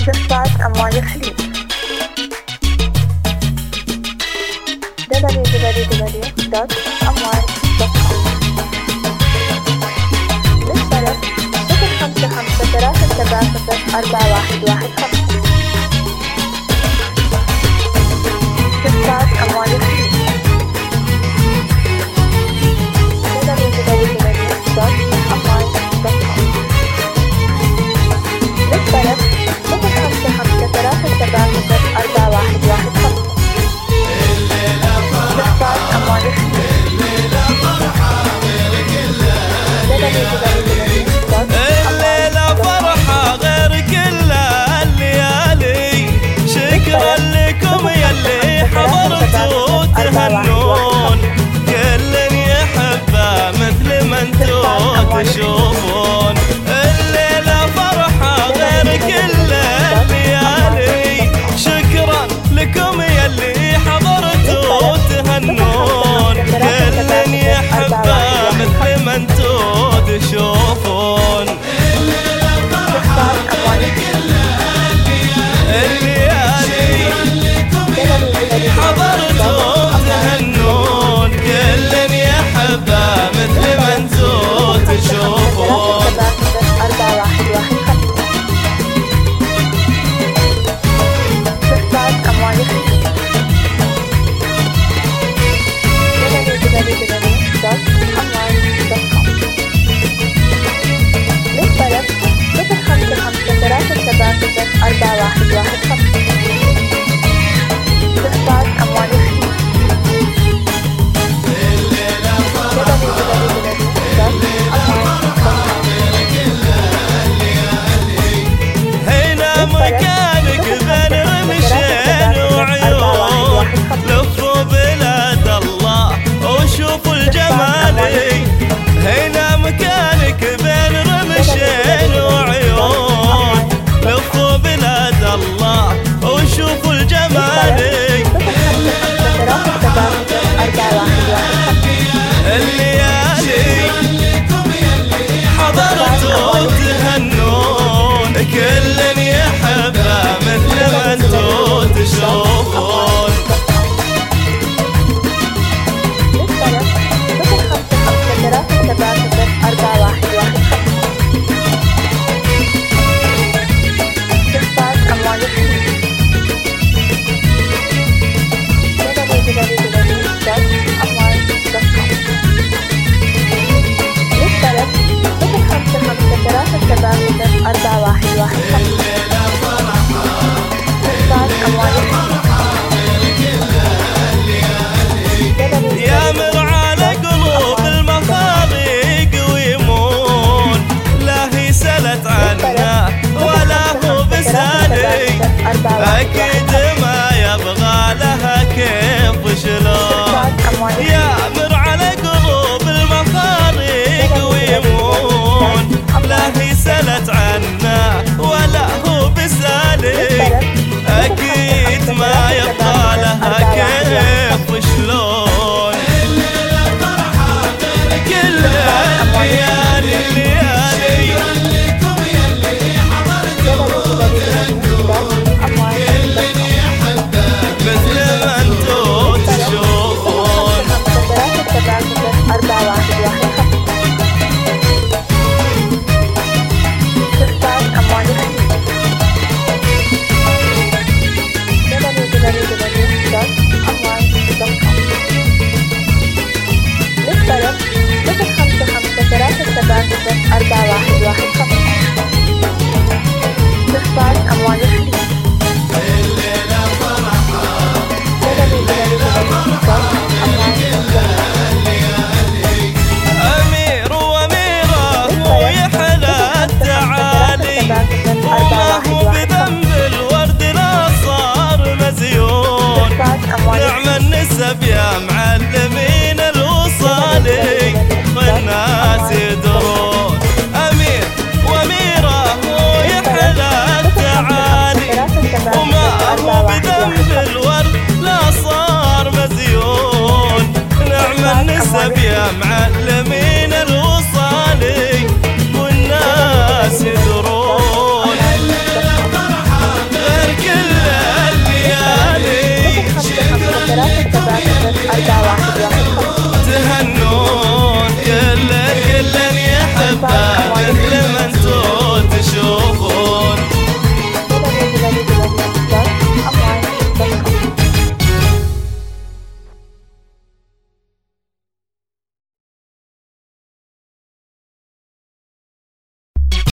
شفاعة أموال الخليج www.amwal.com للطلب 055-370-4115 شفاعة أموال الخليج www.amwal.com للطلب 055-370-4115 شفاعة أموال الخليج الليلة فرحة غير كل الليالي شكرا لكم يلي حضرتوا تهنون كل يحبه مثل ما انتو تشوفون الليلة فرحة غير كل الليالي شكرا لكم يلي حضرتوا تهنون كل يحبه مثل ما انتو تشوفون الليلة فرحة غير كل الليالي حضرتوا تهنون كل يحبه مثل ما انتو تشوفون شفاعة أموال الخليج www.amwal.com للطلب 055-370-4115 شفاعة أموال الخليج هنا مكانك بين رمشين وعيون لفوا بلاد الله وشوفوا الجمالي هنا مكانك بين رمشين وعيون لفوا بلاد الله وشوفوا الجمالي الليالي حضرتوا تهنون كل يحبه مثل ما انتو تشوفون شفاعة أموال الخليج www.amwal.com للطلب 055-370-4115 شفاعة أموال يامر على قلوب المخاضيق ويمون لا هي سلت عنا ولا هو بسالي أكيد ما يبغى لها كيف شلون يامر على قلوب المخاضيق ويمون لا هي سلت عنا ولا هو بسالي أكيد ما يبغى لها كيف شلون الليلة فرحة كل الليالي لكم يلي حضرتوا تهنون كل يحبه مثل ما انتو تشوفون شفاعة أموال الخليج www.amwal.com للطلب 055-370-4115 شفاعة أموال الخليج أمير وأميرة ويحلى التعالي وما هو بذنب الورد لا صار مزيون نعم النسب يا معلمين الوصالي والناس يدرون أمير وأميرة ويحلى التعالي وما هو بذنب الورد لا صار مزيون نعم النسب يا معلمين